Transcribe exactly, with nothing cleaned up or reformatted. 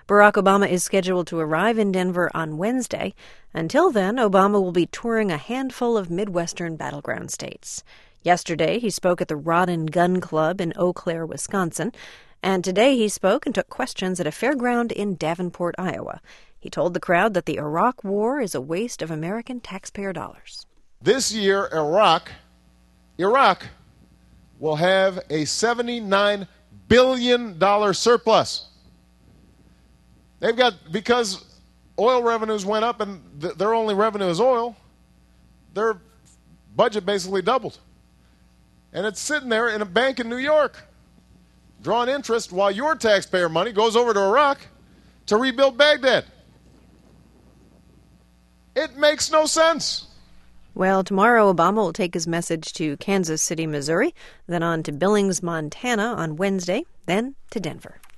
Barack Obama is scheduled to arrive in Denver on Wednesday. Until then, Obama will be touring a handful of Midwestern battleground states. Yesterday, he spoke at the Rod and Gun Club in Eau Claire, Wisconsin. And today he spoke and took questions at a fairground in Davenport, Iowa. He told the crowd that the Iraq War is a waste of American taxpayer dollars. This year, Iraq, Iraq will have a seventy-nine billion dollars surplus. They've got, because oil revenues went up and th- their only revenue is oil, their budget basically doubled. And it's sitting there in a bank in New York, drawing interest while your taxpayer money goes over to Iraq to rebuild Baghdad. It makes no sense. Well, tomorrow Obama will take his message to Kansas City, Missouri, then on to Billings, Montana on Wednesday, then to Denver.